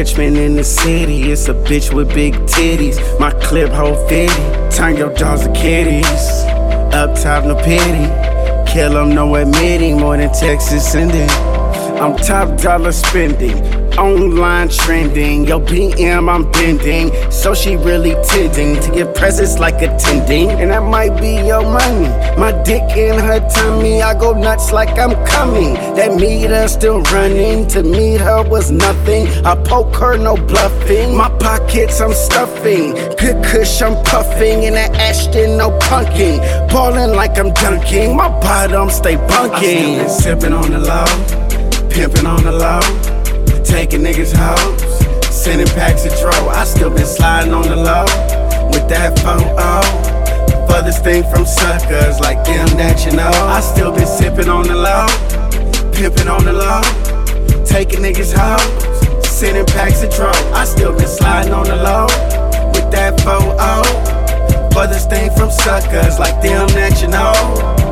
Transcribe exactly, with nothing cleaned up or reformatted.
Richmond in the city, it's a bitch with big titties. My clip hold fifty, turn your jaws to kitties. Up top, no pity, kill them, no admitting. More than Texas sending. I'm top dollar spending, online trending. Yo, B M I'm bending, so she really tending to get presents like attending. And that might be your money, my dick in her tummy. I go nuts like I'm coming. That meter still running, to meet her was nothing. I poke her, no bluffing. My pockets I'm stuffing, good kush I'm puffing. And that Ashton, no punking, ballin' like I'm dunking. My bottom stay bunking. I still been sippin' on the low, pimpin' on the low, taking niggas hoes, sending packs of dro. I still been sliding on the low with that photo. Furthest thing from suckers like them that you know. I still been sipping on the low, pimping on the low, taking niggas hoes, sending packs of dro. I still been sliding on the low with that photo. Furthest thing from suckers like them that you know.